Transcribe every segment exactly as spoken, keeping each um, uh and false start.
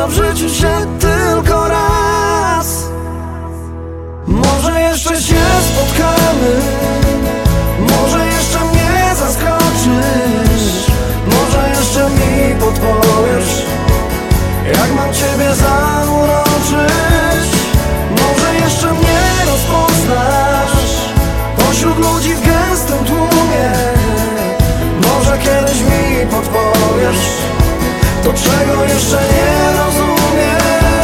zdarza w życiu się tylko raz. Może jeszcze się spotkamy, może jeszcze mnie zaskoczysz, może jeszcze mi podpowiesz, jak mam ciebie zauroczyć. Może jeszcze mnie rozpoznasz pośród ludzi w gęstym tłumie. Może kiedyś mi podpowiesz to, czego jeszcze nie rozumiem.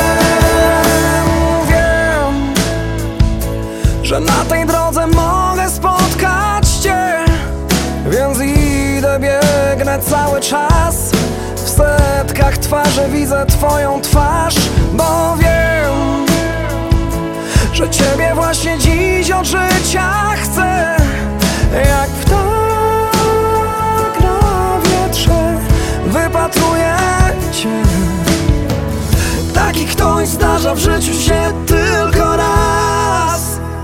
Wiem, że na tej drodze mogę spotkać cię, więc idę, biegnę cały czas. W setkach twarzy widzę twoją twarz, bo wiem, że ciebie właśnie dziś od życia chcę. Jak ptak na wietrze wypatruję cię. Taki ktoś zdarza w życiu się tylko raz.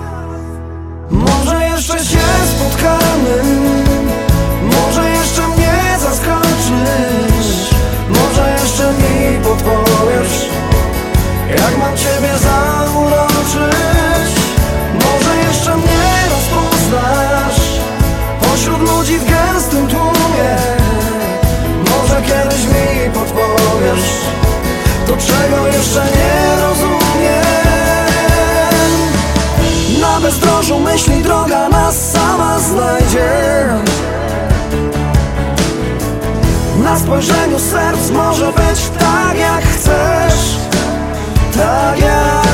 Może jeszcze się spotkamy, może jeszcze mnie zaskoczysz, może jeszcze mi podpowiesz, jak mam ciebie zauroczyć. Może jeszcze mnie rozpoznasz pośród ludzi w gęstym tłumie. Może kiedyś mi podpowiesz to, czego jeszcze nie rozumiem. Na bezdrożu myśli droga nas sama znajdzie. Na spojrzeniu serc może być tak, jak chcesz, tak jak